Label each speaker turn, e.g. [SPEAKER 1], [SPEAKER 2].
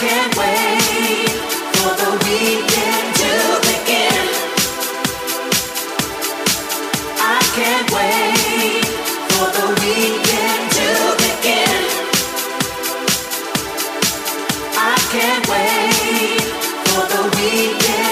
[SPEAKER 1] can't wait for the weekend to begin. I can't wait for the weekend to begin. I can't wait for the weekend.